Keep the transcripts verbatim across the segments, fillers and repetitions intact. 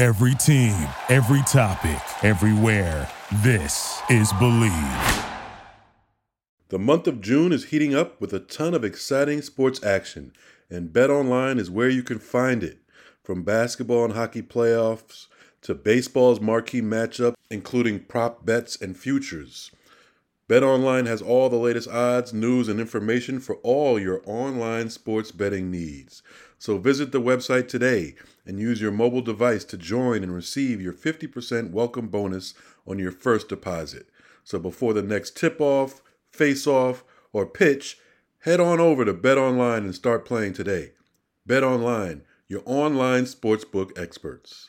Every team, every topic, everywhere. This is Believe. The month of June is heating up with a ton of exciting sports action, and BetOnline is where you can find it. From basketball and hockey playoffs to baseball's marquee matchup, including prop bets and futures. BetOnline has all the latest odds, news, and information for all your online sports betting needs. So visit the website today and use your mobile device to join and receive your fifty percent welcome bonus on your first deposit. So before the next tip-off, face-off, or pitch, head on over to BetOnline and start playing today. BetOnline, your online sportsbook experts.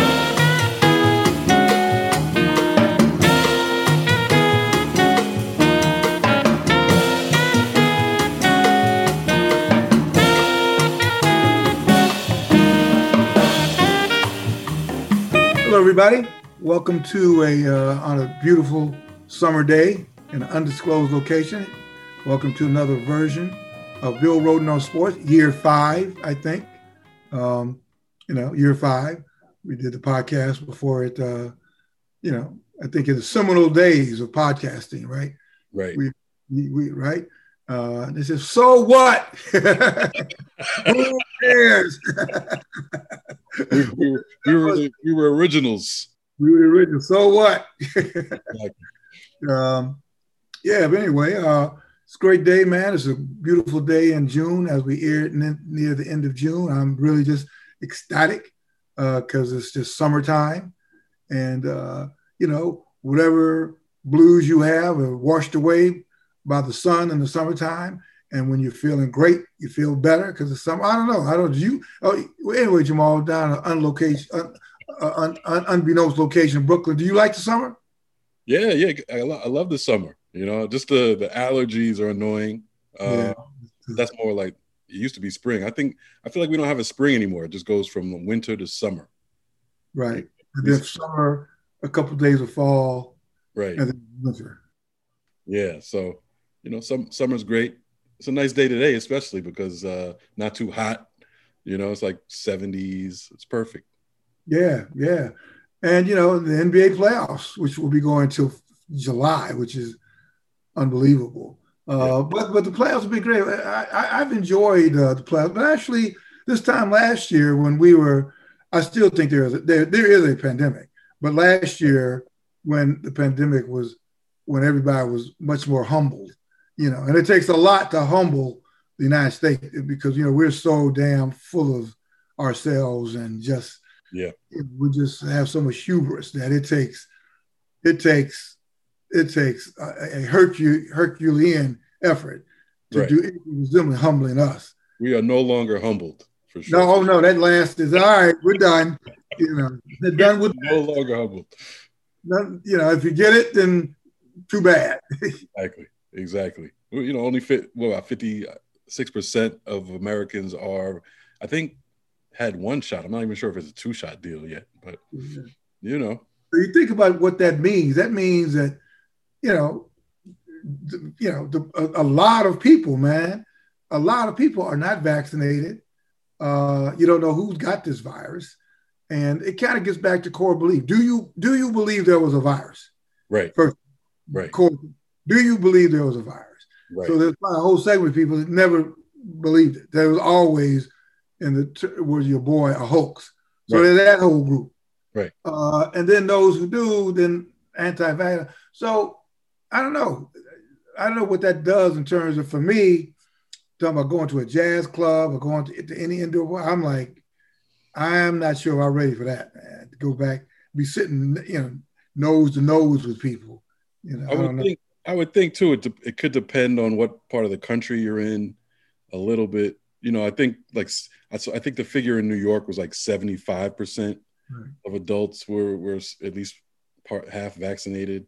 Hello, everybody. Welcome to a uh, on a beautiful summer day in an undisclosed location. Welcome to another version of Bill Rhoden on Sports, year five, I think. Um, you know, year five. We did the podcast before it. Uh, you know, I think in the seminal days of podcasting, right? Right. We, we, we right. Uh, this is so what? Who cares? we, we, we, were the, we were originals. We were the originals. So what? um, yeah, but anyway, uh, it's a great day, man. It's a beautiful day in June as we air it near the end of June. I'm really just ecstatic because uh, it's just summertime. And, uh, you know, whatever blues you have are washed away by the sun in the summertime. And when you're feeling great, you feel better because it's summer. I don't know. I don't. You. Oh, anyway, Jamal, down an unlocation, un, un, un, unbeknownst location, Brooklyn. Do you like the summer? Yeah, yeah. I, lo- I love the summer. You know, just the the allergies are annoying. Uh, yeah. That's more like it used to be spring. I think I feel like we don't have a spring anymore. It just goes from winter to summer. Right. And then summer, a couple of days of fall. Right. And then winter. Yeah. So, you know, some summer's great. It's a nice day today, especially because uh, not too hot. You know, it's like seventies. It's perfect. Yeah, yeah. And, you know, the N B A playoffs, which will be going till July, which is unbelievable. Uh, yeah. But but the playoffs have been great. I, I, I've enjoyed uh, the playoffs. But actually, this time last year when we were, I still think there is a, there, there is a pandemic. But last year when the pandemic was, when everybody was much more humbled, you know, and it takes a lot to humble the United States because, you know, we're so damn full of ourselves and just, yeah, we just have so much hubris that it takes, it takes, it takes a, a Hercule, Herculean effort to right. do anything resembling humbling us. We are no longer humbled, for sure. No, oh no, that last is all right. We're done. You know, they're done with no that. longer humbled. None, you know, if you get it, then too bad. Exactly. Exactly. You know, only fit well about fifty-six percent of Americans are, I think, had one shot. I'm not even sure if it's a two-shot deal yet, but mm-hmm. you know. So you think about what that means. That means that, you know, the, you know, the, a, a lot of people, man, a lot of people are not vaccinated. Uh, you don't know who's got this virus, and it kind of gets back to core belief. Do you do you believe there was a virus? Right. First, right. Core, do you believe there was a virus? Right. So there's a whole segment of people that never believed it. There was always, in the was your boy, a hoax. So right. there's that whole group. Right. Uh, and then those who do, then anti-vax. So I don't know. I don't know what that does in terms of, for me, talking about going to a jazz club or going to, to any indoor. I'm like, I'm not sure I'm ready for that, man. To go back, be sitting, you know, nose to nose with people. You know, I would I don't think. Know. I would think too, it, de- it could depend on what part of the country you're in a little bit. You know, I think like, I, I think the figure in New York was like seventy-five percent right. of adults were, were at least part half vaccinated.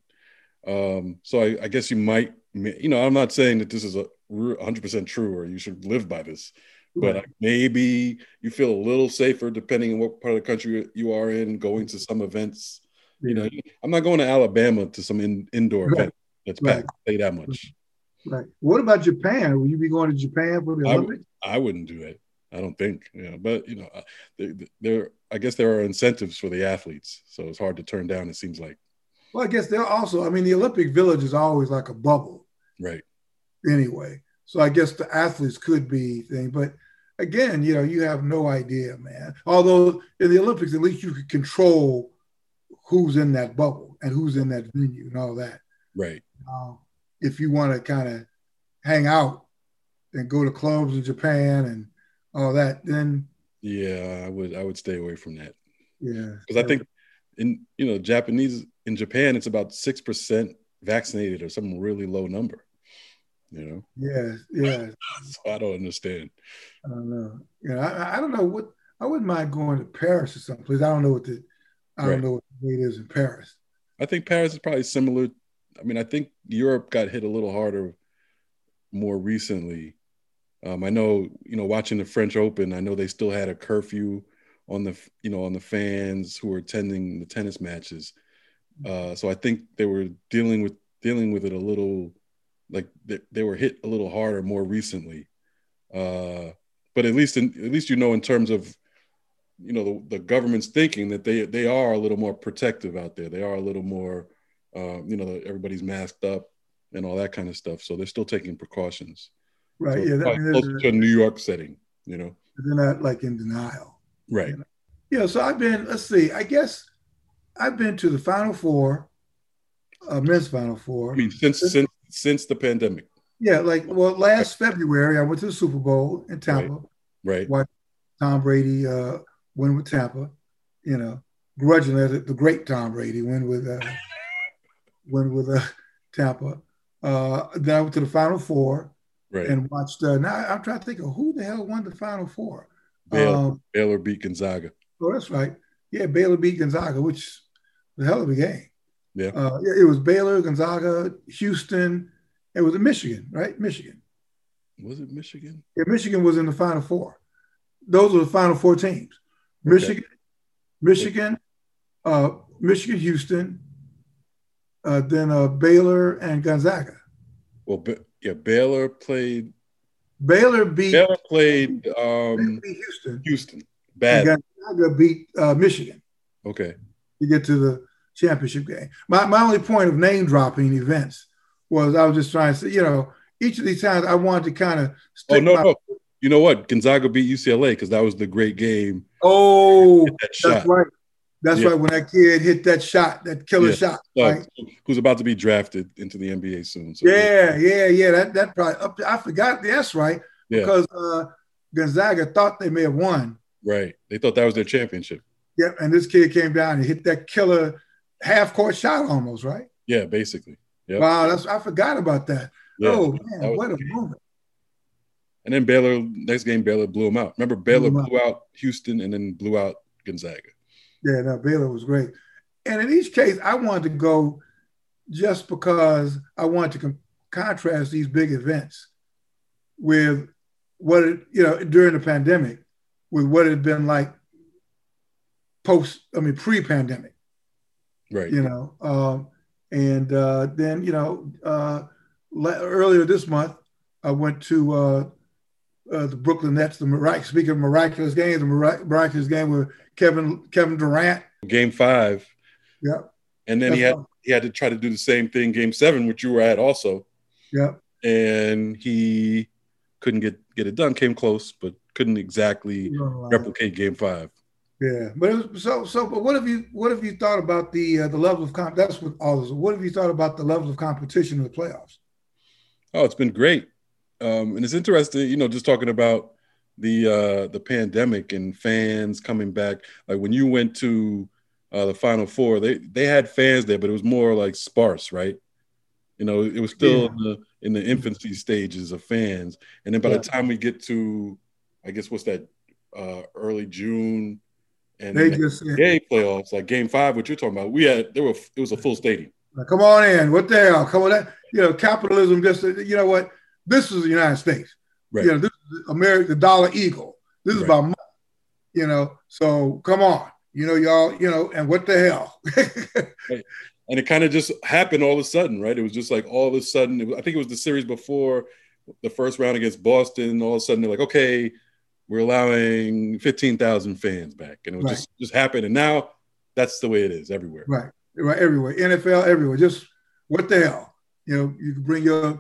Um, so I, I guess you might, you know, I'm not saying that this is a one hundred percent true or you should live by this, right. but maybe you feel a little safer depending on what part of the country you are in, going to some events. Yeah. You know, I'm not going to Alabama to some in, indoor right. event. It's packed. Right. Say that much. Right. What about Japan? Will you be going to Japan for the Olympics? I, w- I wouldn't do it. I don't think. Yeah, but you know, there, there. I guess there are incentives for the athletes, so it's hard to turn down. It seems like. Well, I guess they're also. I mean, the Olympic Village is always like a bubble, right? Anyway, so I guess the athletes could be thing, but again, you know, you have no idea, man. Although in the Olympics, at least you could control who's in that bubble and who's in that venue and all that. Right. Um, if you want to kind of hang out and go to clubs in Japan and all that, then yeah, I would I would stay away from that. Yeah, because I think in you know Japanese in Japan it's about six percent vaccinated or some really low number. You know. Yeah, yeah. So I don't understand. I don't know. You know, I, I don't know what I wouldn't mind going to Paris or someplace. I don't know what the I don't right. know what the way it is in Paris. I think Paris is probably similar. I mean, I think Europe got hit a little harder more recently. Um, I know, you know, watching the French Open, I know they still had a curfew on the, you know, on the fans who were attending the tennis matches. Uh, so I think they were dealing with dealing with it a little, like they, they were hit a little harder more recently. Uh, but at least, in, at least you know, in terms of, you know, the, the government's thinking that they they are a little more protective out there. They are a little more, uh, you know, everybody's masked up and all that kind of stuff. So they're still taking precautions. Right. So yeah. That, I mean, closer to a New York setting, you know. They're not like in denial. Right. You know? Yeah. So I've been. Let's see. I guess I've been to the Final Four, uh, men's Final Four. I mean, since since since the pandemic. Yeah. Like well, last February I went to the Super Bowl in Tampa. Right. Right. Watched Tom Brady uh, win with Tampa. You know, grudgingly, the, the great Tom Brady win with uh, win with uh, Tampa. Uh, then I went to the Final Four. Right. And watched. Uh, now I'm trying to think of who the hell won the Final Four. Baylor, um, Baylor beat Gonzaga. Oh, that's right. Yeah, Baylor beat Gonzaga, which was a hell of a game. Yeah. Uh, it was Baylor, Gonzaga, Houston. It was in Michigan, right? Michigan. Was it Michigan? Yeah, Michigan was in the Final Four. Those were the Final Four teams. Michigan, okay. Michigan, uh, Michigan, Houston, uh, then uh, Baylor and Gonzaga. Well, yeah, Baylor played. Baylor beat. Baylor played um, Baylor beat Houston. Houston, bad. And Gonzaga beat uh, Michigan. Okay. To get to the championship game. My my only point of name dropping events was I was just trying to say, you know, each of these times I wanted to kind of. Oh no, my- no. You know what? Gonzaga beat U C L A because that was the great game. Oh, that that's shot. right. That's yeah. right. When that kid hit that shot, that killer yeah. shot, uh, right? Who's about to be drafted into the N B A soon. So yeah, yeah, yeah. That that probably up to, I forgot. That's right. Yeah. Because uh, Gonzaga thought they may have won. Right. They thought that was their championship. Yep. And this kid came down and hit that killer half court shot almost, right? Yeah, basically. Yep. Wow, that's I forgot about that. Yeah, oh man, what a game. moment. And then Baylor, next game, Baylor blew them out. Remember, Baylor blew, blew out Houston and then blew out Gonzaga. Yeah, no, Baylor was great. And in each case, I wanted to go just because I wanted to com- contrast these big events with what, it, you know, during the pandemic, with what it had been like post, I mean, pre-pandemic. Right. You know, um, and uh, then, you know, uh, le- earlier this month, I went to uh, uh, the Brooklyn Nets, the mirac- speaking of miraculous games, the mirac- miraculous game with Kevin Kevin Durant. Game five. Yeah. And then That's he had fun. he had to try to do the same thing, game seven, which you were at also. Yeah. And he couldn't get, get it done, came close, but couldn't exactly replicate game five. Yeah. But it was, so so but what have you what have you thought about the uh, the level of comp that's what all this what have you thought about the level of competition in the playoffs? Oh, it's been great. Um, and it's interesting, you know, just talking about the uh, the pandemic and fans coming back. Like when you went to uh, the Final Four, they they had fans there, but it was more like sparse, right? You know, it was still yeah. in, the, in the infancy stages of fans. And then by yeah. the time we get to, I guess, what's that, uh, early June and they just game playoffs, like game five, what you're talking about, we had, there were, it was a full stadium. Come on in. What the hell? Come on in. You know, capitalism just, you know what? This is the United States. Right. You know, this is America, the dollar eagle. This is right. about money, you know. So come on. You know, y'all, you know, and what the hell? Right. And it kind of just happened all of a sudden, right? It was just like all of a sudden, it was, I think it was the series before the first round against Boston. All of a sudden, they're like, okay, we're allowing fifteen thousand fans back, and it was Right. just just happened. And now that's the way it is everywhere. Right, right, everywhere. N F L, everywhere. Just what the hell? You know, you can bring your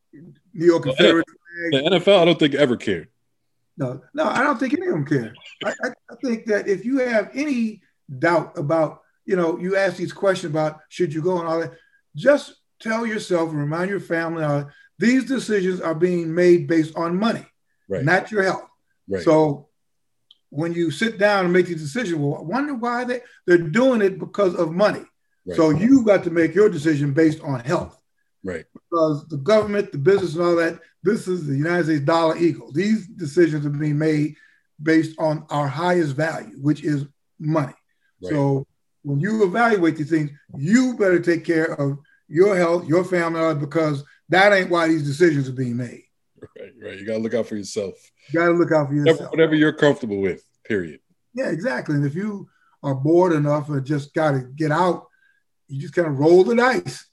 New York Confederate flag. The N F L, I don't think ever cared. No, no, I don't think any of them care. I, I, I think that if you have any doubt about, you know, you ask these questions about should you go and all that, just tell yourself and remind your family uh, these decisions are being made based on money, right. not your health. Right. So when you sit down and make these decisions, well, I wonder why they, they're doing it because of money. Right. So you got to make your decision based on health. Right. Because the government, the business and all that, this is the United States dollar eagle. These decisions are being made based on our highest value, which is money. Right. So when you evaluate these things, you better take care of your health, your family, because that ain't why these decisions are being made. Right, right. You got to look out for yourself. You got to look out for yourself. Whatever, whatever you're comfortable with, period. Yeah, exactly. And if you are bored enough and just got to get out, you just kind of roll the dice,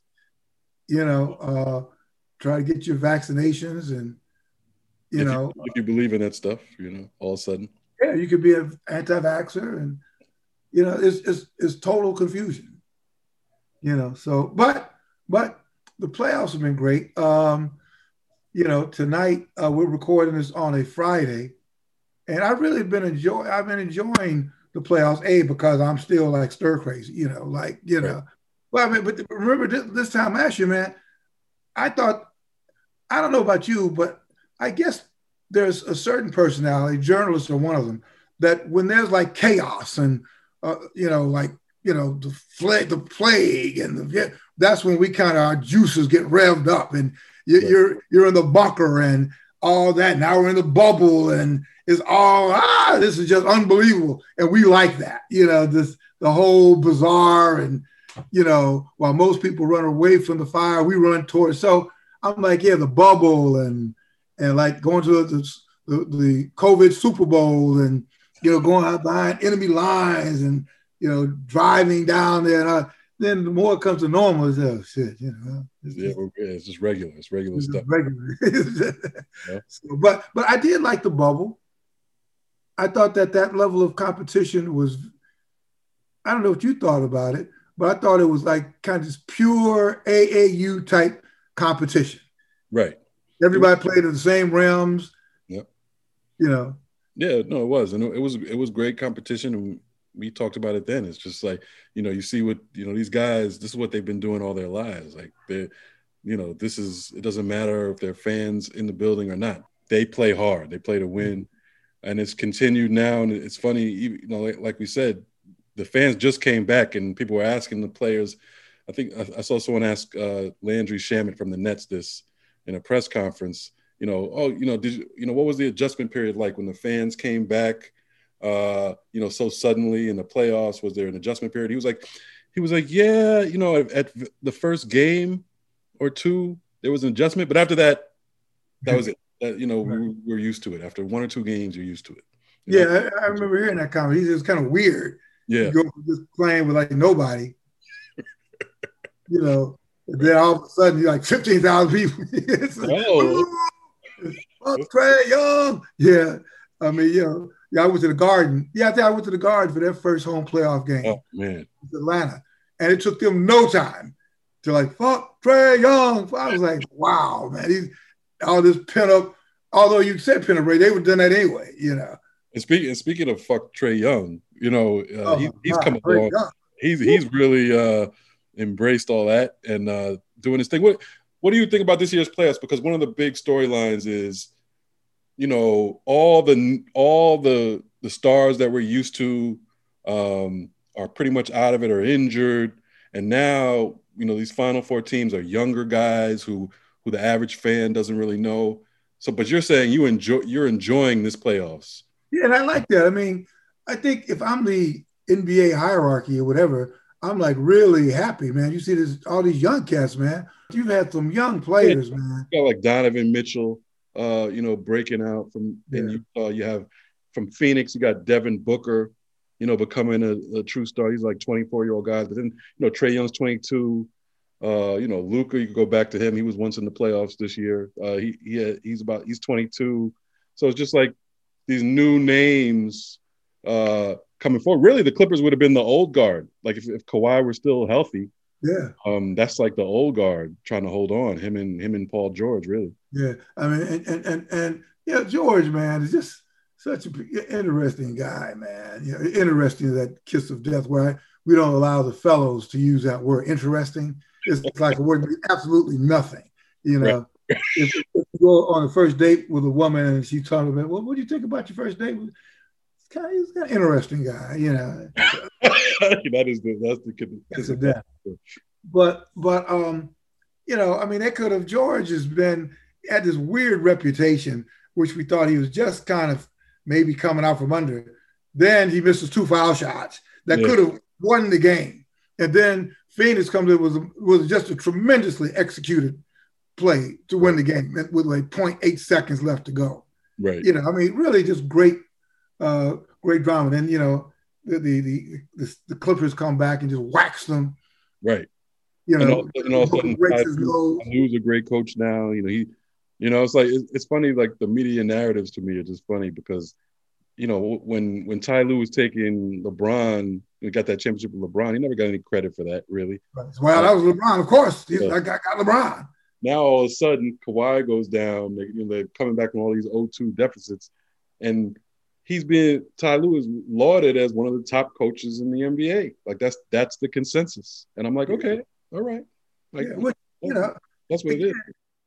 you know, uh, try to get your vaccinations and, you if know. You, if you believe in that stuff, you know, all of a sudden. Yeah, you could be an anti-vaxxer and, you know, it's, it's, it's total confusion, you know. So, but, but the playoffs have been great. Um, you know, tonight uh, we're recording this on a Friday, and I've really been enjoy. I've been enjoying the playoffs. A because I'm still like stir crazy, you know, like you know. Right. Well, I mean, but remember this, this time last year, man. I thought, I don't know about you, but I guess there's a certain personality. Journalists are one of them. That when there's like chaos and uh, you know, like you know, the plague, the plague, and the that's when we kind of our juices get revved up and. You're you're in the bunker and all that. Now we're in the bubble and it's all ah. This is just unbelievable, and we like that. You know, this the whole bizarre and you know, while most people run away from the fire, we run towards. So I'm like, yeah, the bubble and and like going to the the, the COVID Super Bowl and you know going out behind enemy lines and you know driving down there. And I, then the more it comes to normal, it's oh shit, you know. It's yeah, just, it's just regular. It's regular it's stuff. Regular. Yeah. So, but but I did like the bubble. I thought that that level of competition was. I don't know what you thought about it, but I thought it was like kind of this pure A A U type competition. Right. Everybody played in the same realms. Yep. You know. Yeah, no, it was, and it was it was great competition. And we talked about it then. It's just like, you know, you see what, you know, these guys, this is what they've been doing all their lives. Like they're, you know, this is, it doesn't matter if they're fans in the building or not. They play hard. They play to win. And it's continued now. And it's funny, you know, like, like we said, the fans just came back and people were asking the players. I think I, I saw someone ask uh, Landry Shamet from the Nets this in a press conference, you know, oh, you know, did you, you know, what was the adjustment period like when the fans came back? Uh, you know, so suddenly in the playoffs, was there an adjustment period? He was like, he was like, yeah, you know, at, at the first game or two, there was an adjustment, but after that, that was it. That, you know, right. we, we were used to it. After one or two games, you're used to it. You yeah, know? I, I remember hearing that comment. He's just kind of weird. Yeah, you go from just playing with like nobody, you know, and then all of a sudden you're like fifteen thousand people. Like, oh, oh, Trae Young. Yeah, I mean, you know. Yeah, I went to the Garden. Yeah, I think I went to the Garden for their first home playoff game. Oh, man. Atlanta. And it took them no time to like, fuck Trae Young. I was like, wow, man. He's all this pent up, although you said pent up, Ray, they would have done that anyway, you know. And speaking, speaking of fuck Trae Young, you know, uh, oh, he, he's God, come along. Young. He's he's really uh, embraced all that and uh, doing his thing. What, what do you think about this year's playoffs? Because one of the big storylines is, you know, all the all the the stars that we're used to um, are pretty much out of it or injured, and now you know these Final Four teams are younger guys who who the average fan doesn't really know. So, but you're saying you enjoy you're enjoying this playoffs. Yeah, and I like that. I mean, I think if I'm the N B A hierarchy or whatever, I'm like really happy, man. You see this all these young cats, man. You've had some young players, yeah, man. You got like Donovan Mitchell. Uh, you know, breaking out from in yeah. Utah. You have from Phoenix, you got Devin Booker, you know, becoming a, a true star. He's like twenty-four-year-old guys. But then, you know, Trae Young's twenty-two. Uh, you know, Luka, you could go back to him. He was once in the playoffs this year. Uh, he he had, he's about he's twenty-two. So it's just like these new names uh, coming forward. Really, the Clippers would have been the old guard. Like if, if Kawhi were still healthy, yeah, um, that's like the old guard trying to hold on. Him and him and Paul George, really. Yeah, I mean, and and and, and yeah, George, man, is just such an interesting guy, man. You know, interesting, that kiss of death, where I, we don't allow the fellows to use that word. Interesting. It's like a word absolutely nothing. You know, right. if, if you go on a first date with a woman and she talking about, well, what do you think about your first date? It's kind of, he's kind of interesting guy, you know. that is the that's the kiss of death. But but um, you know, I mean, they could have. George has been had this weird reputation, which we thought he was just kind of maybe coming out from under. Then he misses two foul shots that yeah. could have won the game. And then Phoenix comes in, was, was just a tremendously executed play to win the game with like zero point eight seconds left to go. Right. You know, I mean, really just great, uh, great drama. And, you know, the, the, the, the, the Clippers come back and just wax them. Right. You know, and all, and all of a sudden, Lu's a great coach now. You know, he, you know, it's like, it's, it's funny, like the media narratives to me are just funny because, you know, when when Ty Lue was taking LeBron, we got that championship with LeBron, he never got any credit for that, really. Well, that was LeBron, of course. He, yeah. I got, got LeBron. Now, all of a sudden, Kawhi goes down. They, you know, they're coming back from all these oh two deficits. And he's been, Ty Lue is lauded as one of the top coaches in the N B A. Like, that's that's the consensus. And I'm like, okay, all right. Like, yeah, well, you know, that's what it is.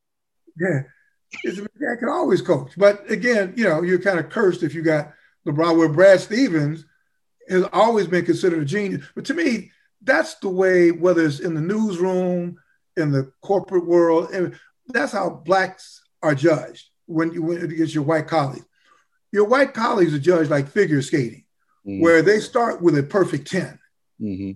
Yeah. It's, I can always coach. But again, you know, you're kind of cursed if you got LeBron, where Brad Stevens has always been considered a genius. But to me, that's the way, whether it's in the newsroom, in the corporate world, and that's how blacks are judged when you went against your white colleagues. Your white colleagues are judged like figure skating, mm-hmm. where they start with a perfect ten. Mm-hmm.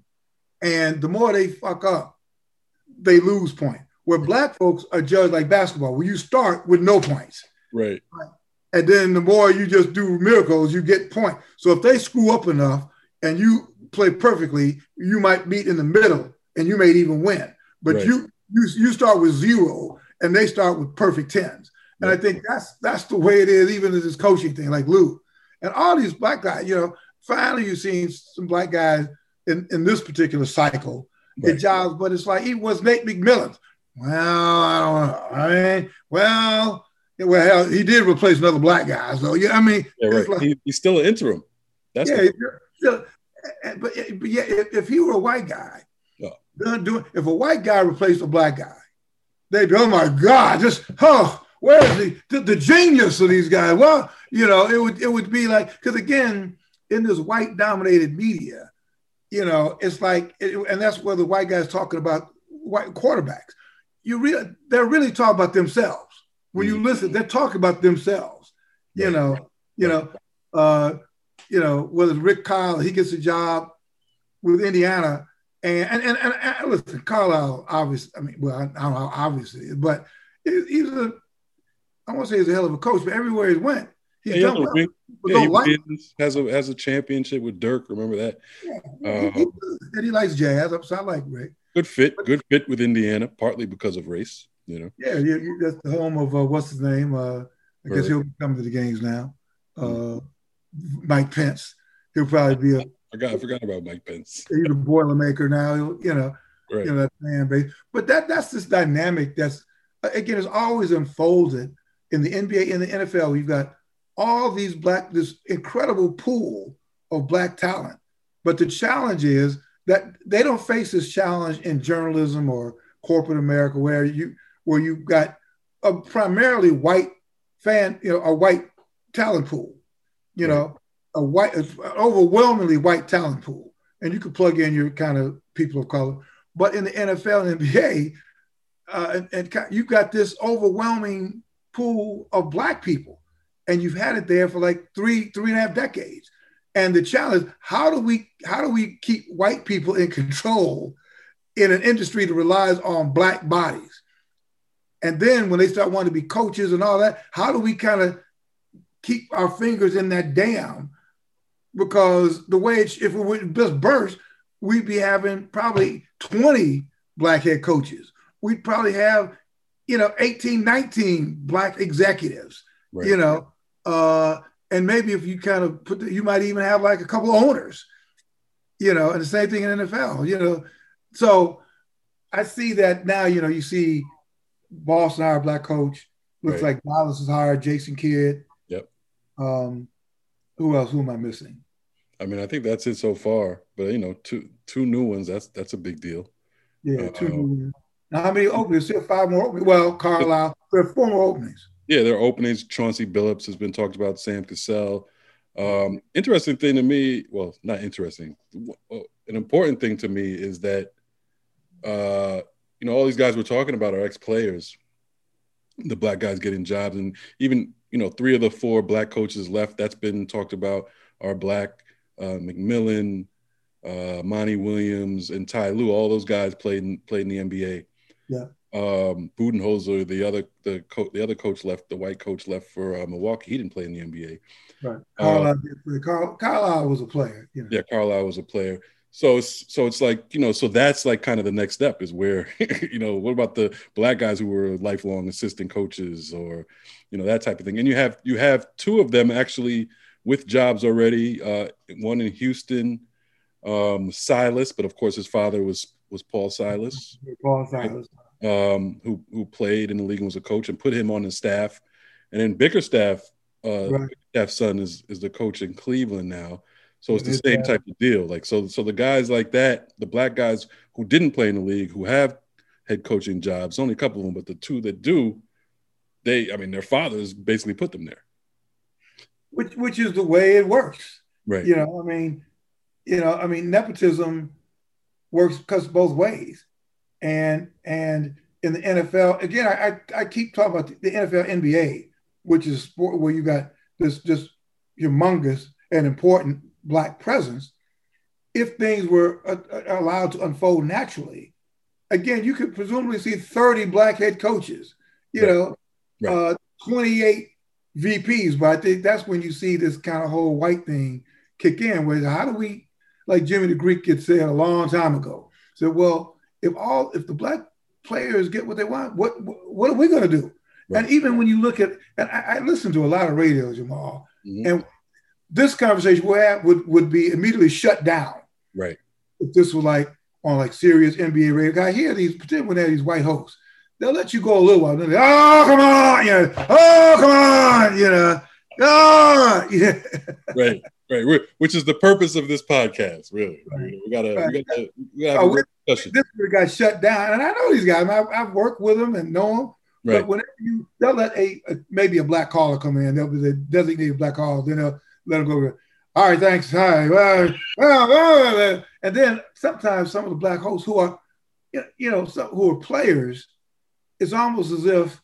And the more they fuck up, they lose points. Where black folks are judged like basketball, where you start with no points. Right. And then the more you just do miracles, you get points. So if they screw up enough and you play perfectly, you might meet in the middle and you may even win. But right. you, you you start with zero and they start with perfect tens. And right. I think that's that's the way it is, even in this coaching thing, like Lue. And all these black guys, you know, finally you've seen some black guys in, in this particular cycle right. get jobs, but it's like, he was Nate McMillan. Well, I don't know. I mean, well, well, hell, he did replace another black guy. So, yeah, I mean, yeah, right. like, he, he's still an interim. That's yeah, still, but, but yeah, if, if he were a white guy, yeah. do, if a white guy replaced a black guy, they'd be, oh my God, just, oh, where is the, the, the genius of these guys? Well, you know, it would, it would be like, because again, in this white dominated media, you know, it's like, it, and that's where the white guys talking about white quarterbacks. You really, they're really talking about themselves. When you listen, they're talking about themselves. You right. know, you know, uh, you know, whether it's Rick Kyle, he gets a job with Indiana, and and and, and, and listen, Carlisle, obviously, I mean, well, I, I don't know how obviously, but he's a, I won't say he's a hell of a coach, but everywhere he went, he's yeah, done well. Ring, yeah, he like has a has a championship with Dirk. Remember that? Yeah, um, he, he, and he likes jazz. So I like Rick. Good fit, good fit with Indiana, partly because of race, you know. Yeah, you, you, that's the home of uh, what's his name? Uh, I guess he'll be coming to the games now. Uh, mm-hmm. Mike Pence. He'll probably be a. I forgot. I forgot about Mike Pence. He's a Boilermaker now. He'll, you know, right. you know that fan base. But that that's this dynamic that's again is always unfolded in the N B A, in the N F L. We've got all these black, this incredible pool of black talent. But the challenge is that they don't face this challenge in journalism or corporate America, where you where you've got a primarily white fan, you know, a white talent pool, you right. know, a white, an overwhelmingly white talent pool, and you can plug in your kind of people of color. But in the N F L and N B A, uh, and, and you've got this overwhelming pool of black people, and you've had it there for like three three and a half decades. And the challenge, how do we how do we keep white people in control in an industry that relies on black bodies? And then when they start wanting to be coaches and all that, how do we kind of keep our fingers in that dam? Because the way it's, if it would just burst, we'd be having probably twenty black head coaches. We'd probably have, you know, eighteen, nineteen black executives, right. you know, uh, and maybe if you kind of put, the, you might even have like a couple of owners, you know, and the same thing in N F L, you know. So I see that now, you know, you see Boston hired a black coach. Looks right. like Dallas has hired Jason Kidd. Yep. Um, who else? Who am I missing? I mean, I think that's it so far. But, you know, two two new ones, that's that's a big deal. Yeah, two uh, new ones. Now, how many openings? Still five more openings? Well, Carlisle, there are four more openings. Yeah, there are openings. Chauncey Billups has been talked about, Sam Cassell. Um, interesting thing to me, well, not interesting. An important thing to me is that, uh, you know, all these guys we're talking about are ex-players. The black guys getting jobs, and even, you know, three of the four black coaches left that's been talked about are black. Uh, McMillan, uh, Monty Williams, and Ty Lue. All those guys played in, played in the N B A. Yeah. Um, Budenholzer, the other the co- the other coach left, the white coach left for uh, Milwaukee. He didn't play in the N B A. Right. Carlisle, uh, Carl, Carlisle was a player. You know? Yeah, Carlisle was a player. So it's, so it's like, you know, so that's like kind of the next step is where, you know, what about the black guys who were lifelong assistant coaches or, you know, that type of thing. And you have, you have two of them actually with jobs already, uh, one in Houston, um, Silas, but of course his father was, was Paul Silas, Paul Silas. Um, who, who played in the league and was a coach and put him on his staff. And then Bickerstaff, uh, right. Bickerstaff's son is, is the coach in Cleveland now. So it's the same type of deal. Like, so, so the guys like that, the black guys who didn't play in the league, who have head coaching jobs, only a couple of them, but the two that do, they, I mean, their fathers basically put them there. Which, which is the way it works. Right. You know, I mean, you know, I mean, nepotism works because both ways. And, and in the N F L, again, I, I keep talking about the N F L N B A, which is a sport where you got this, this humongous and important black presence. If things were uh, allowed to unfold naturally, again, you could presumably see thirty black head coaches, you right. know, right. Uh, twenty-eight V Ps. But I think that's when you see this kind of whole white thing kick in, where how do we, like Jimmy the Greek had said a long time ago, said, well, if all, if the black players get what they want, what what are we going to do? Right. And even when you look at, and I, I listen to a lot of radio, Jamal, mm-hmm. and this conversation we have would, would be immediately shut down. Right. If this was like on like serious N B A radio. I hear these, particularly when they have these white hosts, they'll let you go a little while. They're like, oh, come on, you know, oh, come on, you know, oh, yeah. Right, right. We're, which is the purpose of this podcast, really. Right. We gotta, right. we gotta, we gotta have oh, a discussion. This got shut down, and I know these guys. I've, I've worked with them and know them. Right. But whenever you, they'll let a, a maybe a black caller come in. They'll be a designated black caller. Then they'll let them go. All right, thanks. Hi. Well, well, well, and then sometimes some of the black hosts who are, you know, some, who are players, it's almost as if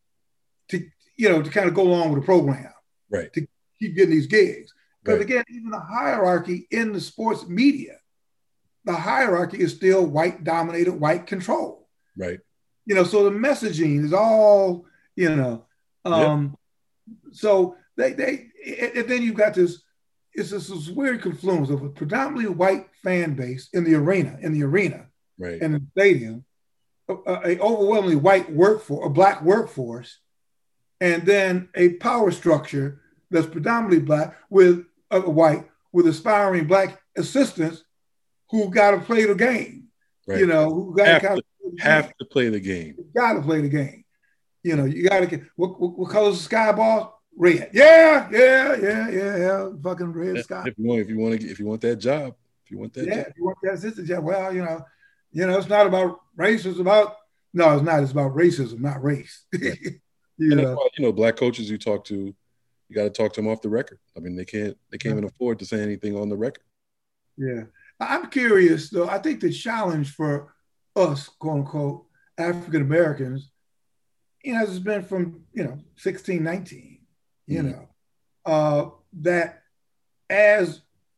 to, you know, to kind of go along with the program, right? To keep getting these gigs. Because right. again, even the hierarchy in the sports media, the hierarchy is still white dominated, white control. Right. You know, so the messaging is all, you know, um, yep. so they, they, and then you've got this, it's this, this weird confluence of a predominantly white fan base in the arena, in the arena, right. and the stadium, a, a overwhelmingly white workforce, a black workforce, and then a power structure that's predominantly black with uh, white with aspiring black assistants who got to play the game. Right. You know, who got to have to play the game. Got to play the game. You know, you got to get what, what, what color is the sky ball? Red. Yeah, yeah, yeah, yeah, yeah. Fucking red yeah, sky. If you want, if you want to, if you want that job, if you want that, yeah, job. if you want that assistant job. Well, you know, you know, it's not about race. It's about no, it's not. It's about racism, not race. Right. you and know, that's why, you know, black coaches you talk to, you got to talk to them off the record. I mean, they can't, they can't yeah. even afford to say anything on the record. Yeah, I'm curious though. I think the challenge for us, quote unquote, African Americans, you know, has been from you know sixteen, nineteen. You mm-hmm. know, uh, that as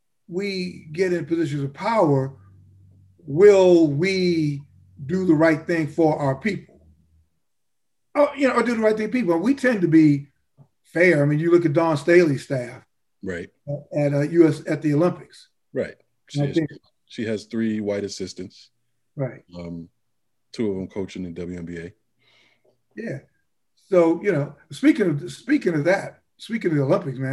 we get in positions of power, will we do the right thing for our people? Oh, you know, or do the right thing for people. We tend to be fair. I mean, you look at Dawn Staley's staff, right, at uh, U S at the Olympics, right. She has, think, she has three white assistants, right. Um, two of them coaching in W N B A. Yeah. So, you know, speaking of speaking of that, speaking of the Olympics, man,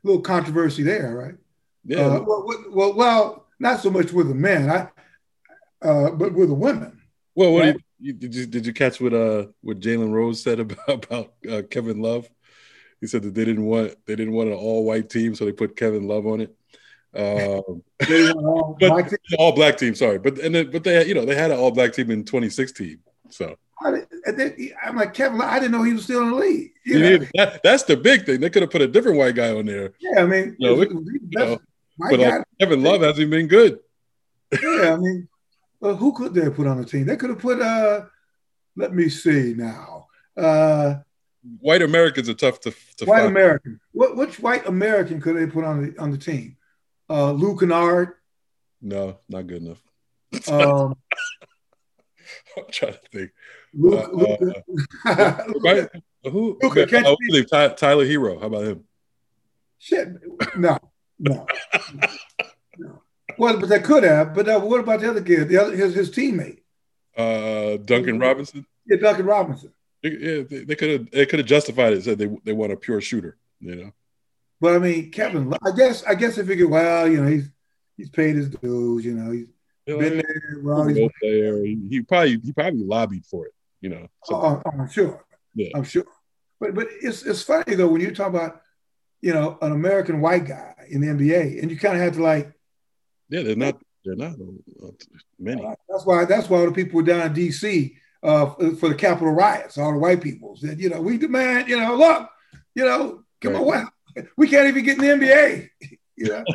little controversy there, right? Yeah. Uh, well, well, well, not so much with the men, I, uh, but with the women. Well, what right? did, you, did you did you catch what uh what Jalen Rose said about about uh, Kevin Love? He said that they didn't want they didn't want an all white team, so they put Kevin Love on it. Um, they want all black team. All black team, sorry, but and then, but they you know they had an all black team in twenty sixteen. So I, I'm like Kevin Love. I didn't know he was still in the league. You know? that, that's the big thing. They could have put a different white guy on there. Yeah, I mean, you know, it, you know but like, Kevin Love hasn't been good. Yeah, I mean, well, who could they put on the team? They could have put. Uh, let me see now. Uh, white Americans are tough to, to white find. American. What which white American could they put on the on the team? Uh, Lou Kennard. No, not good enough. Um, I'm trying to think. Luke, uh, Luke, uh, right? Who? Luka, uh, who Tyler Hero. How about him? Shit, no, no, no. Well, but they could have. But uh, what about the other kid? The other his his teammate. Uh, Duncan Robinson. Yeah, Duncan Robinson. Yeah, they could have they could have justified it. Said they they want a pure shooter. You know. But I mean, Kevin. I guess I guess they figured, well, you know, he's he's paid his dues. You know, he's you know, been there. Well, he's there. He, he probably he probably lobbied for it. You know. So. Oh, I'm sure. Yeah, I'm sure. But but it's it's funny though when you talk about, you know, an American white guy in the N B A, and you kind of have to like. Yeah, they're not. They're not many. That's why. That's why all the people were down in D C uh, for the Capitol riots. All the white people said, you know, we demand, you know, look, you know, come on, wow, we can't even get in the N B A. You know.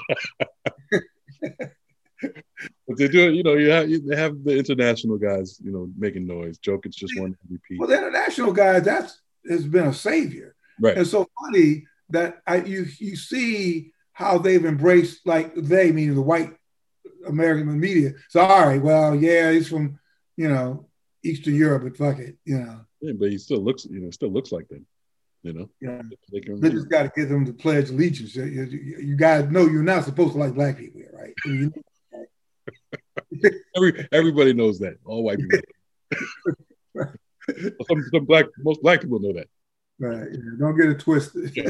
But they do it, you know. You have they have the international guys, you know, making noise. Jokic's just won M V P. Well, the international guys, that's has been a savior. Right. It's so funny that I you you see how they've embraced, like they, meaning the white American media. So, all right, well, yeah, he's from, you know, Eastern Europe, but fuck it, you know. Yeah, but he still looks, you know, still looks like them, you know. Yeah. They, can, they just got to get them to pledge allegiance. You, you, you guys know you're not supposed to like black people here, right? I mean, Every, everybody knows that. All white people. Right. some, some black, most black people know that. Right. Yeah, don't get it twisted. Yeah.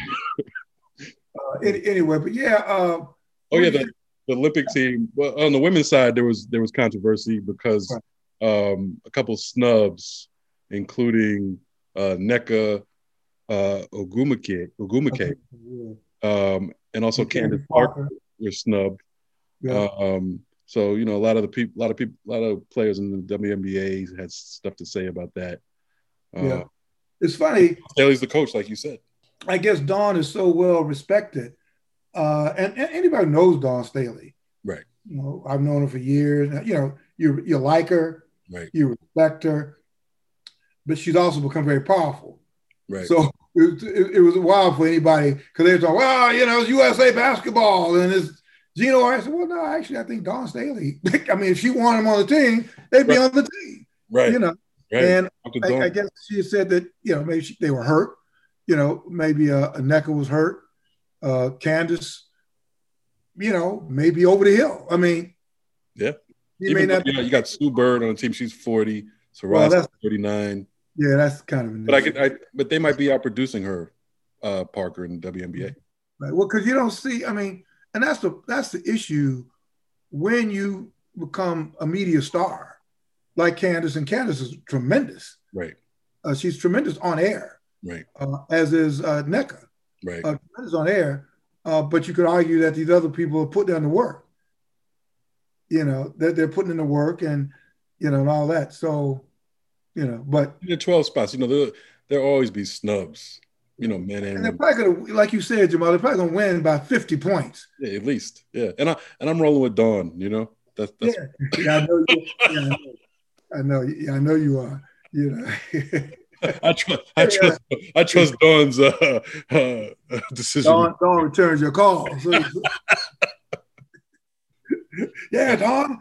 uh, any, anyway, but yeah. Uh, oh yeah, the, the Olympic team. Well, on the women's side, there was there was controversy because right. um, a couple snubs, including uh, Nneka uh, Ogwumike, Ogwumike, okay. um, and also okay. Candace Parker were snubbed. Yeah. Um, so you know, a lot of the people, a lot of people, a lot of players in the W N B A had stuff to say about that. Uh, yeah, it's funny. Staley's the coach, like you said. I guess Dawn is so well respected, uh, and, and anybody knows Dawn Staley. Right. You know, I've known her for years. You know, you you like her, right? You respect her, but she's also become very powerful. Right. So it, it, it was wild for anybody because they were talking, well, you know, it's U S A basketball and it's Gino. I said, well, no, actually, I think Dawn Staley. I mean, if she wanted him on the team, they'd be right. on the team. Right. You know. Right. And I, I guess she said that, you know, maybe she, they were hurt. You know, maybe uh, Nneka was hurt. Uh, Candace, you know, maybe over the hill. I mean, yeah. You, Even, may not, you, know, you got Sue Bird on the team. She's forty. So well, Ross thirty-nine. Yeah, that's kind of an But issue. I could, I, but they might be out producing her, uh, Parker, in the W N B A. Right. Well, because you don't see. I mean, and that's the that's the issue when you become a media star. Like Candace, and Candace is tremendous. Right. Uh, she's tremendous on air. Right. Uh, as is uh, Nneka. Right. Uh, tremendous on air. Uh, but you could argue that these other people are putting in the work. You know, they're, they're putting in the work and, you know, and all that. So, you know, but. In the twelve spots, you know, there, there'll always be snubs, you know, men and, and they're probably going to, like you said, Jamal, they're probably going to win by fifty points. Yeah, at least. Yeah. And, I, and I'm rolling with Dawn, you know. That's, that's yeah. yeah, I know you. Yeah, I know. I know, yeah, I know you are. You know, I trust, I trust, I trust Dawn's uh, uh, decision. Dawn, Dawn returns your call. So, yeah, Dawn.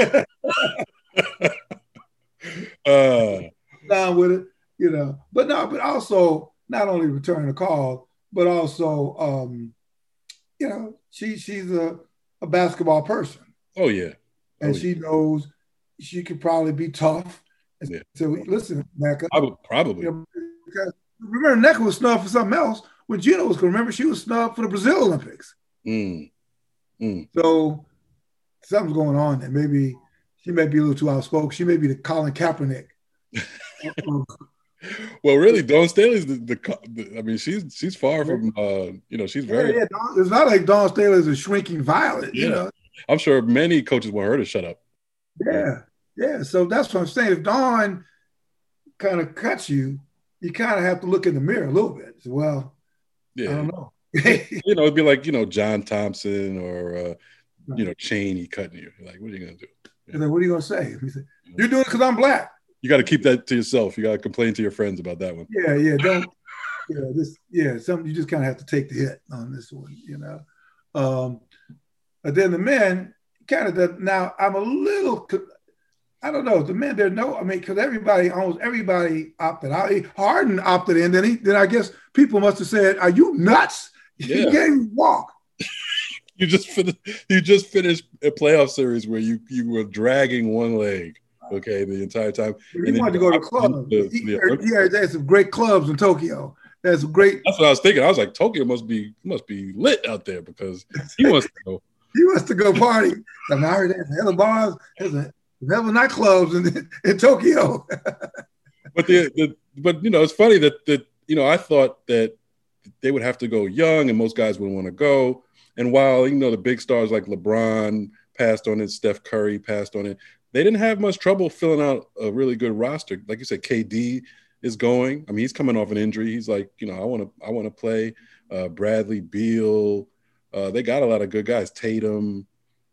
uh, Down with it, you know. But no, but also not only return the call, but also, um, you know, she she's a, a basketball person. Oh yeah, oh, and she yeah. knows. She could probably be tough. Yeah. So listen, Nneka. I would probably. You know, because remember, Nneka was snubbed for something else when Gina was, remember, she was snubbed for the Brazil Olympics. Mm. Mm. So something's going on there. Maybe she may be a little too outspoken. She may be the Colin Kaepernick. Well, really, Dawn Staley's the, the, the. I mean, she's she's far from. Uh, you know, she's very. Yeah, yeah. Dawn, it's not like Dawn Staley is a shrinking violet. Yeah. You know, I'm sure many coaches want her to shut up. Yeah, yeah. So that's what I'm saying. If Dawn kind of cuts you, you kind of have to look in the mirror a little bit. So, well, yeah. I don't know. You know, it'd be like, you know, John Thompson or, uh, right. you know, Cheney cutting you. Like, what are you going to do? Yeah. Like, what are you going to say? Say? You're doing it because I'm black. You got to keep that to yourself. You got to complain to your friends about that one. Yeah, yeah. Don't, yeah, this, yeah, something you just kind of have to take the hit on this one, you know. Um, but then the men kind of, the, now I'm a little, I don't know, the men, there's no, I mean, because everybody, almost everybody opted out. Harden opted in, then he, then I guess people must have said, are you nuts? Yeah. You can't even walk. you just finished, you just finished a playoff series where you you were dragging one leg, okay, the entire time. He and wanted to go to clubs. The, he, the heard, he heard there's some great clubs in Tokyo. There's some great. That's what I was thinking. I was like, Tokyo must be must be lit out there because he wants to go. He wants to go party. I, mean, I heard there's hella bars, there's a hella nightclubs in in Tokyo. But the, the but you know, it's funny that that you know I thought that they would have to go young, and most guys wouldn't want to go. And while, you know, the big stars like LeBron passed on it, Steph Curry passed on it, they didn't have much trouble filling out a really good roster. Like you said, K D is going. I mean, he's coming off an injury. He's like, you know, I want to I want to play. Uh, Bradley Beal. Uh, they got a lot of good guys. Tatum.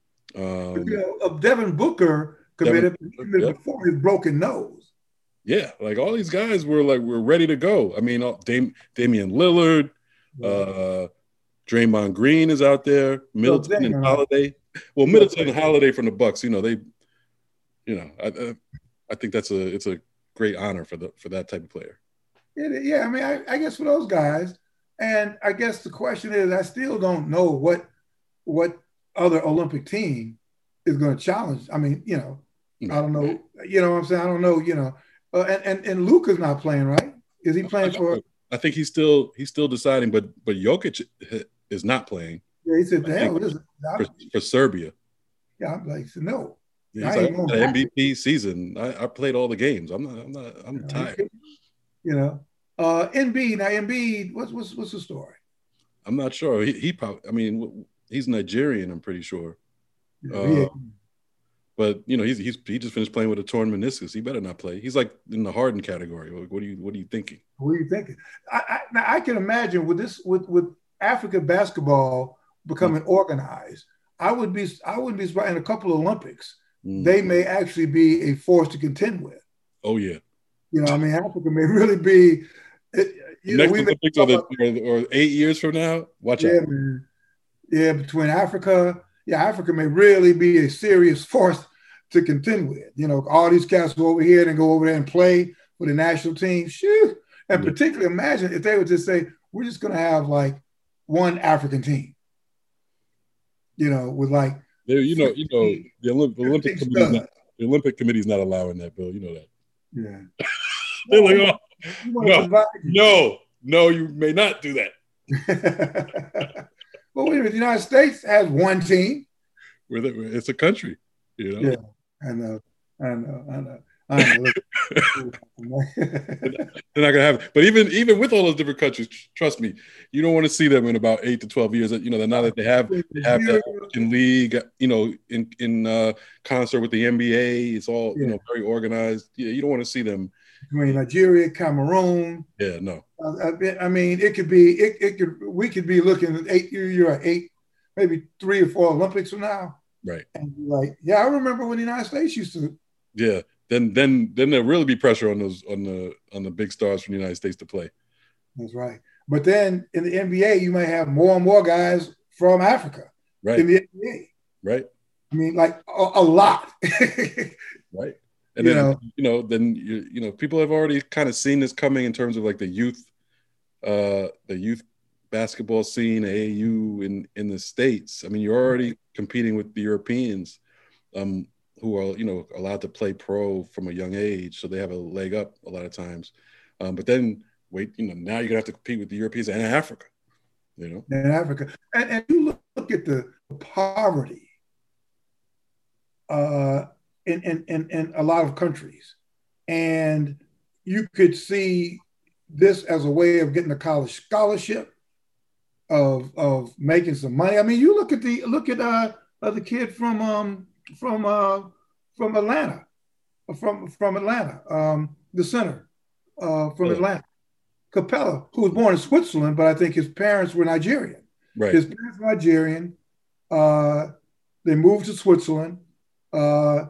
Um, you know, Devin Booker committed, Devin, committed yep. before his broken nose. Yeah, like all these guys were like we're ready to go. I mean, Dam- Damian Lillard, uh, Draymond Green is out there, Middleton and Holiday. Well, Middleton and Holiday from the Bucks, you know, they, you know, I, I think that's a it's a great honor for the for that type of player. It, yeah, I mean, I, I guess for those guys, and I guess the question is, I still don't know what what other Olympic team is going to challenge. I mean, you know, no. I don't know. You know what I'm saying? I don't know. You know. Uh, and and, and Luka's not playing, right? Is he playing for? I think he's still he's still deciding, but but Jokic is not playing. Yeah, he said, "The hell is it?" For, for Serbia. Yeah, I'm like, no. Yeah, he's like, the M V P season. I, I played all the games. I'm not. I'm not. I'm you know, tired. You know, uh, Embiid. Now Embiid, what's what's what's the story? I'm not sure. He he probably. I mean, he's Nigerian. I'm pretty sure. Yeah, uh, yeah. But you know, he's he's he just finished playing with a torn meniscus. He better not play. He's like in the Harden category. What are you What are you thinking? What are you thinking? I, I, now I can imagine with this with with African basketball becoming mm-hmm. organized. I would be I wouldn't be surprised in a couple of Olympics. Mm-hmm. They may actually be a force to contend with. Oh yeah. You know, I mean, Africa may really be. You Next know, we Olympics or, the, or, or eight years from now. Watch yeah, out. Man. Yeah, between Africa. Yeah, Africa may really be a serious force to contend with. You know, all these cats go over here and go over there and play for the national team. Shoot. And yeah. particularly imagine if they would just say, we're just going to have like one African team. You know, with like. There, you know, you know, the Olympic, Olympic committee, not, the Olympic committee is not allowing that, Bill. You know that. Yeah. They're like, oh, no, no, no, you may not do that. Well, wait a minute. The United States has one team. Where it's a country, you know. Yeah, I know, I know, I know. I know. They're not gonna have it. But even even with all those different countries, trust me, you don't want to see them in about eight to twelve years. You know, now that they have they have that in league, you know, in in uh, concert with the N B A, it's all yeah. you know very organized. Yeah, you don't want to see them. I mean, Nigeria, Cameroon. Yeah, no. Uh, I mean, it could be. It, it could. We could be looking at eight. You're at eight, maybe three or four Olympics from now. Right. And like, yeah, I remember when the United States used to. Yeah. Then, then, then there'll really be pressure on those on the on the big stars from the United States to play. That's right. But then in the N B A, you might have more and more guys from Africa. Right. In the N B A. Right. I mean, like a, a lot. Right. And you then know, you know, then you you know, people have already kind of seen this coming in terms of like the youth, uh, the youth basketball scene, A A U in in the States. I mean, you're already competing with the Europeans. Um, who are, you know, allowed to play pro from a young age. So they have a leg up a lot of times. Um, but then wait, you know, now you're gonna have to compete with the Europeans and Africa, you know. In Africa, and, and you look, look at the poverty uh, in, in in in a lot of countries, and you could see this as a way of getting a college scholarship, of of making some money. I mean, you look at the look at uh, uh the kid from um from uh from Atlanta, from from Atlanta, um the center uh from yeah. Atlanta, Capella, who was born in Switzerland, but I think his parents were Nigerian. Right. His parents were Nigerian. Uh, they moved to Switzerland. Uh,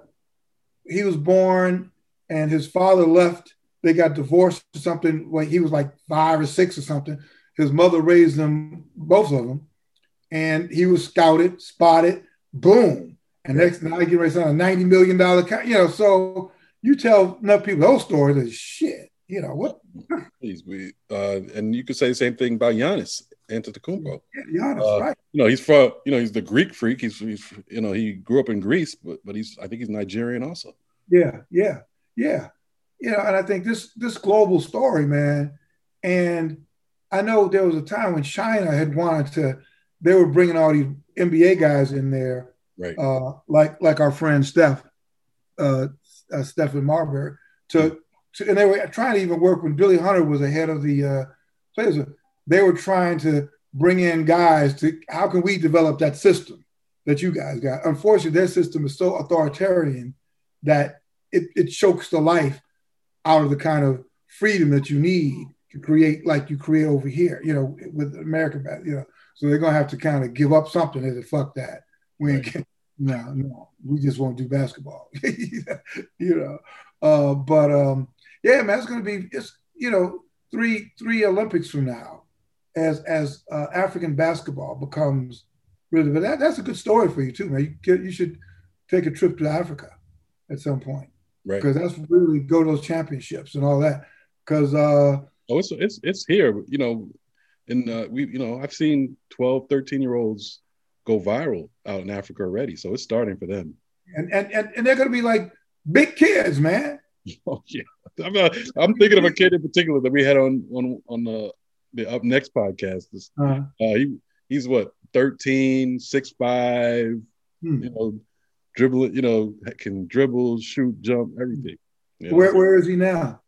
he was born, and his father left. They got divorced or something. Like he was like five or six or something. His mother raised them, both of them, and he was scouted, spotted, boom. And next, now he get ready to sign a ninety million dollars, you know. So you tell enough people those stories, and shit, you know what? Please, we uh, and you could say the same thing about Giannis Antetokounmpo. Yeah, Giannis, uh, right? You know, he's from, you know, he's the Greek freak. He's, he's, you know, he grew up in Greece, but but he's, I think he's Nigerian also. Yeah, yeah, yeah. You know, and I think this this global story, man. And I know there was a time when China had wanted to. They were bringing all these N B A guys in there, right? Uh, like like our friend Steph, uh, uh, Stephen Marbury, to, mm-hmm. to, and they were trying to even work when Billy Hunter was ahead of the uh, players. They were trying to bring in guys to, how can we develop that system that you guys got? Unfortunately, their system is so authoritarian that it, it chokes the life out of the kind of freedom that you need to create, like you create over here, you know, with American, you know. So they're gonna have to kind of give up something and say, fuck that. We ain't right. no, no, we just won't do basketball, you know. Uh, but um, yeah, man, it's gonna be, it's, you know, three three Olympics from now, as as uh, African basketball becomes really. But that, that's a good story for you too, man. You you should take a trip to Africa at some point, right? Because that's really go to those championships and all that. Because uh, oh, it's it's it's here, you know. And uh, we, you know, I've seen twelve, thirteen year olds go viral out in Africa already. So it's starting for them. And and and, and they're going to be like big kids, man. Oh, yeah. I'm, uh, I'm thinking of a kid in particular that we had on on on the, the Up Next podcast. This, uh-huh. uh, he He's what, thirteen, six five, hmm. you know, dribbling, you know, can dribble, shoot, jump, everything. You know? Where Where is he now?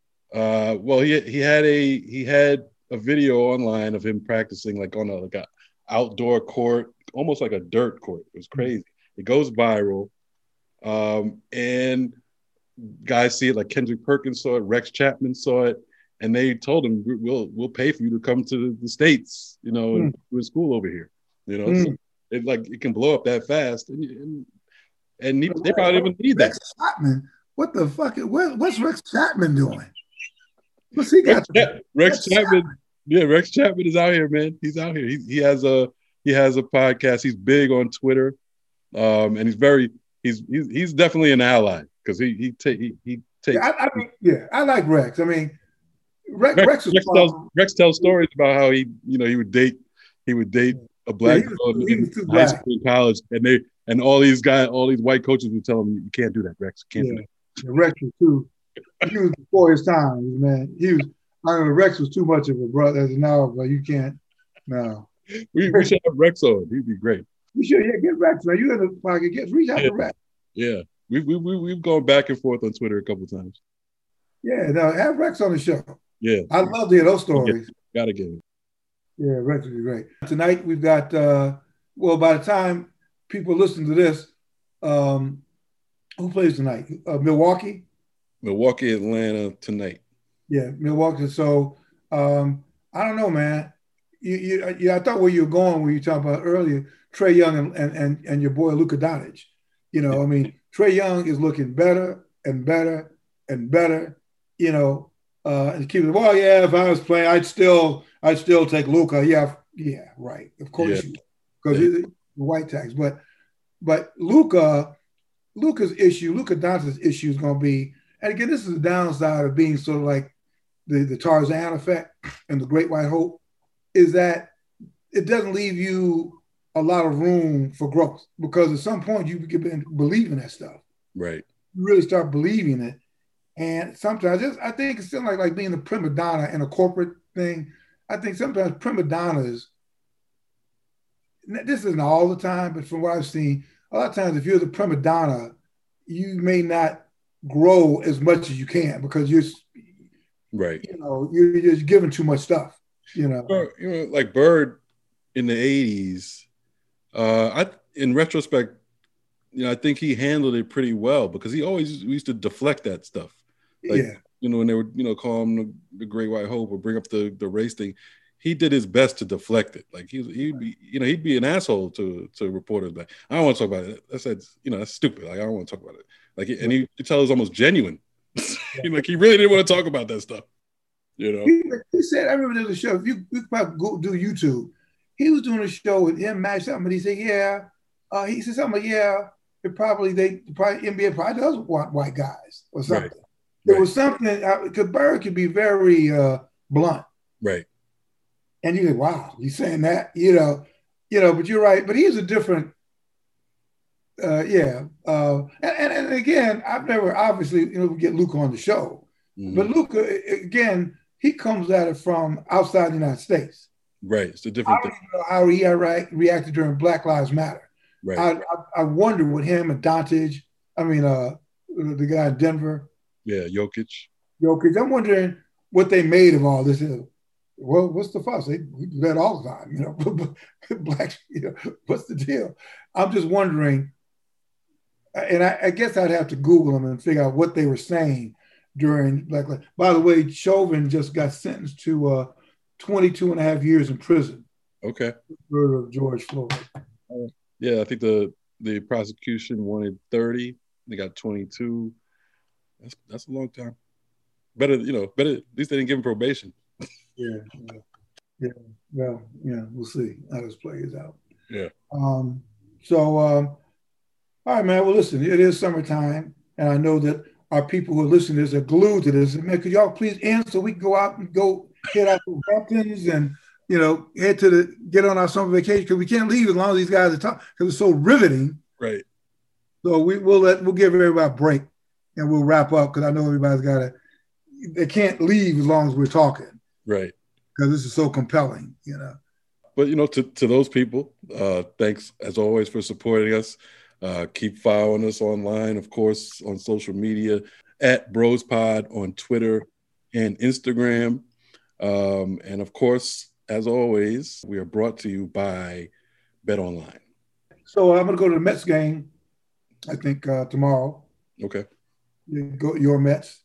Uh, well, he he had a he had a video online of him practicing like on a like a outdoor court, almost like a dirt court. It was crazy. It goes viral, um, and guys see it. Like Kendrick Perkins saw it, Rex Chapman saw it, and they told him, "We'll we'll pay for you to come to the States, you know, mm. and do a school over here." You know, mm. so it like it can blow up that fast, and and, and they probably even need Rex that. Chapman, what the fuck? What, what's Rex Chapman doing? What's he got? Rex, to Rex Chapman. Chapman. Yeah, Rex Chapman is out here, man. He's out here. He, he has a he has a podcast. He's big on Twitter, um, and he's very he's he's, he's definitely an ally because he he take he, he takes. Yeah I, I mean, yeah, I like Rex. I mean, Rex Rex, Rex, Rex, tells, Rex tells stories about how he you know he would date he would date a black yeah, girl in, in high black. school and college, and they and all these guys, all these white coaches would tell him, "You can't do that, Rex. You can't yeah. do that." Yeah, Rex was too. He was before his time, man. He was. I mean, Rex was too much of a brother. Now, but you can't. No. We, we should have Rex on. He'd be great. We should. Yeah, get Rex. Man, you in the pocket. Get reach out yeah. to Rex. Yeah, we we we we've gone back and forth on Twitter a couple times. Yeah, no, have Rex on the show. Yeah, I love to hear those stories. Gotta get it. Yeah, Rex would be great. Tonight we've got. uh Well, by the time people listen to this, um who plays tonight? Uh, Milwaukee. Milwaukee, Atlanta tonight. Yeah, Milwaukee. So um, I don't know, man. You, you, yeah, I thought where you were going when you talked about earlier, Trae Young and, and and and your boy Luka Doncic. You know, I mean, Trae Young is looking better and better and better. You know, uh, and keep it. Well, yeah, if I was playing, I'd still, I'd still take Luka. Yeah, yeah, right. Of course, yeah. you because yeah. the white tax. But but Luka, Luka's issue, Luka Doncic's issue is going to be. And again, this is the downside of being sort of like the, the Tarzan effect and the Great White Hope, is that it doesn't leave you a lot of room for growth, because at some point you begin to believe in that stuff. Right. You really start believing it. And sometimes just, I think it's still like, like being a prima donna in a corporate thing. I think sometimes prima donnas, this isn't all the time, but from what I've seen, a lot of times if you're the prima donna, you may not grow as much as you can because you're, right. You know, you're just giving too much stuff. You know, or, you know, like Bird in the eighties. Uh, I, in retrospect, you know, I think he handled it pretty well because he always used to deflect that stuff. Like, yeah. You know, when they would, you know, call him the, the Great White Hope or bring up the, the race thing, he did his best to deflect it. Like he, he'd be, you know, he'd be an asshole to to reporters. Like, I don't want to talk about it. I said, you know, that's stupid. Like, I don't want to talk about it. Like, and he, you tell it was almost genuine. Like he really didn't want to talk about that stuff. You know, he, he said, I remember there was a show. If you, you probably go do YouTube, he was doing a show with him, Matt something. But he said, yeah, uh, he said something like, yeah, it probably they probably N B A probably does want white guys or something. Right. There right. was something because Bird could be very uh, blunt, right? And you go, wow, he's saying that, you know, you know. But you're right. But he's a different, uh, yeah. Uh, and, and again, I've never obviously you know get Luka on the show, mm-hmm. but Luka again. He comes at it from outside the United States. Right. It's a different I don't thing. even know how he re- reacted during Black Lives Matter. Right. I, I, I wonder with him and Doncic, I mean, uh, the guy in Denver. Yeah, Jokic. Jokic. I'm wondering what they made of all this. Well, what's the fuss? They we do that all the time, you know. Black, you know, what's the deal? I'm just wondering, and I, I guess I'd have to Google them and figure out what they were saying during Black Lives. By the way, Chauvin just got sentenced to uh, twenty-two and a half years in prison. Okay. Murder of George Floyd. Uh, yeah, I think the the prosecution wanted thirty. They got twenty-two. That's that's a long time. Better, you know, better. At least they didn't give him probation. Yeah, yeah, yeah. Well, yeah, we'll see how this plays out. Yeah. Um. So, um, all right, man. Well, listen, it is summertime, and I know that our people who are listening to this are glued to this. And man, could y'all please end so we can go out and go head out to Hamptons and, you know, head to the, get on our summer vacation because we can't leave as long as these guys are talking because it's so riveting. Right. So we, we'll let, we'll give everybody a break and we'll wrap up because I know everybody's got to, they can't leave as long as we're talking. Right. Because this is so compelling, you know. But, you know, to, to those people, uh, thanks as always for supporting us. Uh, keep following us online, of course, on social media at BrosPod on Twitter and Instagram. Um, and of course, as always, we are brought to you by BetOnline. So I'm going to go to the Mets game, I think, uh, tomorrow. Okay. You go your Mets.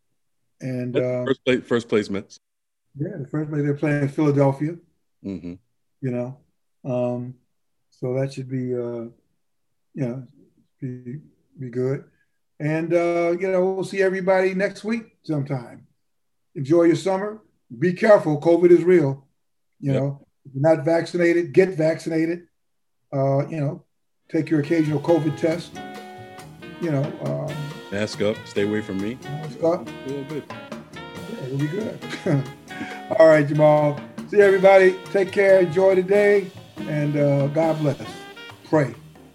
And uh, first place, first place Mets. Yeah, the first place they're playing Philadelphia. Mm-hmm. You know, um, so that should be. Uh, You know, be, be good. And, uh, you know, we'll see everybody next week sometime. Enjoy your summer. Be careful. COVID is real. You yep. know, if you're not vaccinated, get vaccinated. Uh, you know, take your occasional COVID test. You know. Um, mask up. Stay away from me. Mask up. A little bit. Yeah, it'll be good. All right, Jamal. See everybody. Take care. Enjoy the day. And uh, God bless. Pray.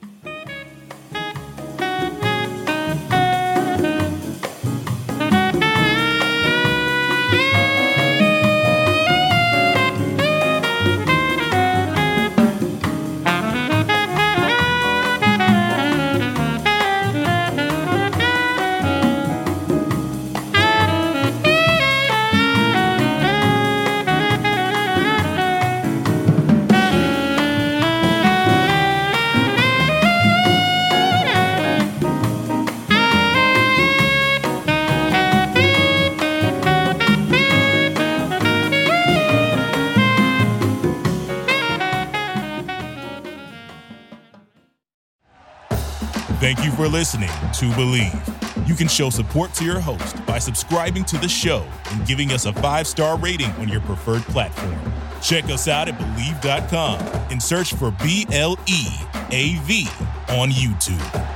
Thank you for listening to Believe. You can show support to your host by subscribing to the show and giving us a five-star rating on your preferred platform. Check us out at Believe dot com and search for B L E A V on YouTube.